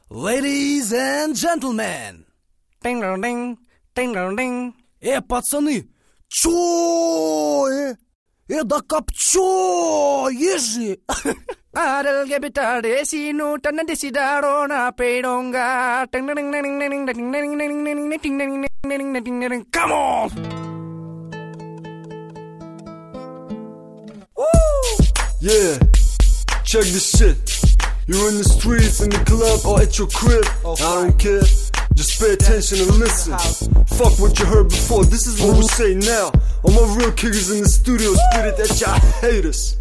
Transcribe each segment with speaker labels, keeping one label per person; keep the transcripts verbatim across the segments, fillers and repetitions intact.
Speaker 1: Ladies and gentlemen.
Speaker 2: Ding-dong-ding, ding-dong-ding.
Speaker 1: Э, пацаны, чё? Э, э да копчё, ежи.
Speaker 2: Adelge bitade sinu tanna desidaro na pedonga.
Speaker 1: Come on!
Speaker 3: Woo! Yeah, check this shit. You're in the streets, in the club, or at your crib. Okay. I don't care. Just pay attention and listen. Fuck what you heard before. This is what we say now. All my real kickers in the studio spit it at y'all haters.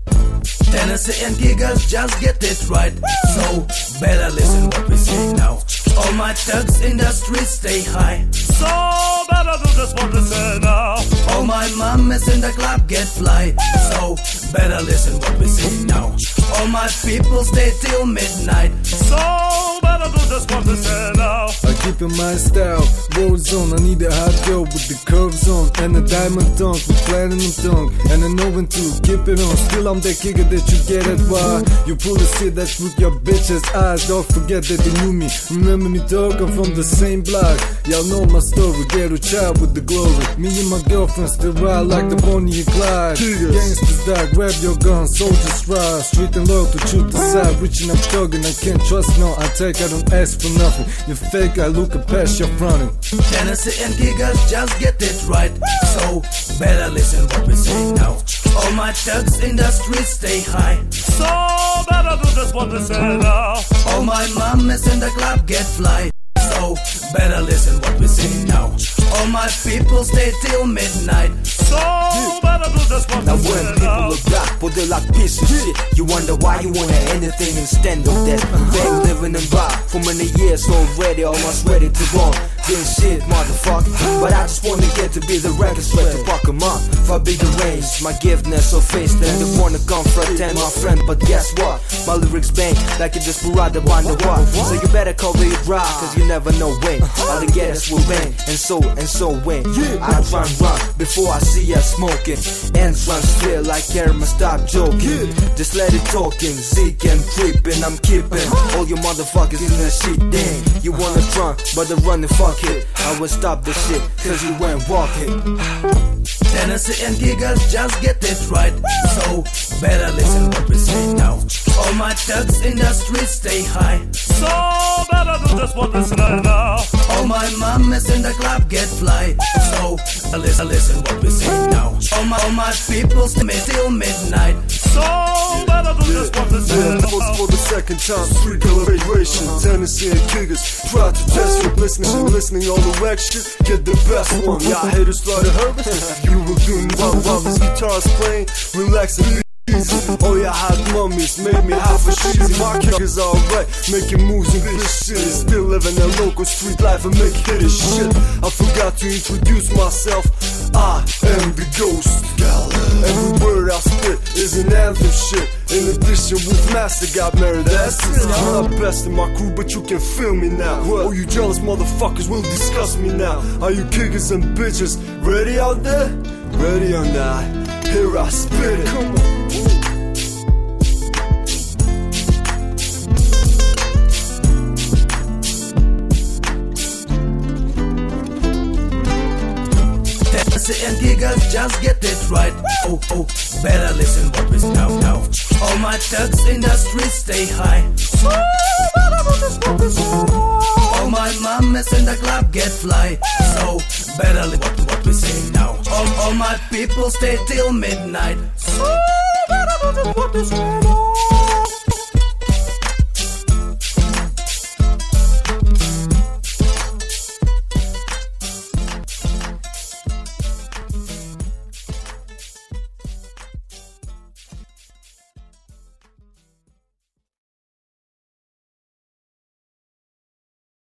Speaker 1: Tennessee and giggers, just get it right. So, better listen what we say now. All my thugs in the streets stay high.
Speaker 4: So, better do just what we say now.
Speaker 1: All my mamas in the club get fly. So, better listen what we say now. All my people stay till midnight.
Speaker 4: So, better do just what we say now.
Speaker 3: I keep in my style, rolls on. I need a hot girl with the curves on and a diamond tongue with platinum tongue. And I know when to keep it on. Still I'm that kicker that you get it why you pull a shit that's with your bitch's eyes. Don't forget that they knew me. Remember me, dog, I'm from the same block. Y'all know my story, get a child with the glory. Me and my girlfriend still ride like the Bonnie and Clyde. Gangsters die, grab your gun, soldiers ride. Street and low to shoot the side, reaching up thugging. I can't trust no, I take, I don't ask for nothing. You fake, I look past your fronting.
Speaker 1: Tennessee and giggers, just get it right. So, better listen what we say now. All my thugs in the streets stay high.
Speaker 4: So, better do just what we say now.
Speaker 1: All my mamas in the club get fly. So, better listen what we say now. All my people stay till midnight.
Speaker 4: So, better do just what
Speaker 5: now
Speaker 4: we say now.
Speaker 5: Now when people look back, but they like piece of shit, you wonder why you wanna anything instead of that. Been living in bar for many years already, almost ready to go. Been shit, motherfucker, but I just wanna get to be the record straight to fuck 'em up. For bigger range, my giftness so face that they wanna confront and my friend, but guess what? My lyrics bang like a desperado on the wall. So you better cover it right, cause you never know when all the getters will bang, and so and so when I run run before I see ya smoking. Ends run still like Kerma, stop joking. Just let it talking, Zeke and creeping. I'm keeping all you motherfuckers in the shit. Damn, you wanna run, but the running fuck it. I will stop the shit, cause you went walking.
Speaker 1: Tennessee and giggers, just get it right. So, better listen what we say now. All my thugs in the streets stay high.
Speaker 4: So, better do just what we say now.
Speaker 1: All my mamas in the club get fly. So, listen, listen what we say now. All my, all my people stay till midnight.
Speaker 4: So, better do just what we say
Speaker 3: Yeah,
Speaker 4: now.
Speaker 3: for, for the second time, street collaboration. Tennessee and kickers, try to test your listening and listening all the whack shit. Get the best one. Y'all haters started hurting. You were doing while while this guitar's playing, relaxing. Oh yeah, hot mummies made me half a cheesy. My kickers alright, making moves in this shit. Still living a local street life and make hit as shit. I forgot to introduce myself. I am the ghost. Every word I spit is an anthem shit. In addition, Wolf Master got married. That's it. I'm not best in my crew, but you can feel me now. Oh, you jealous motherfuckers will discuss me now. Are you kickers and bitches ready out there? Ready or not? Here I spit it. Come on.
Speaker 1: Tennessee and giggers, just get it right. Oh, oh, better listen what we say now, now. All my thugs in the streets stay high. So, better do just what we say now. All my mamas in the club get fly. So, better listen what, what we say now. All, all my people stay till midnight. So, better do just what we say now.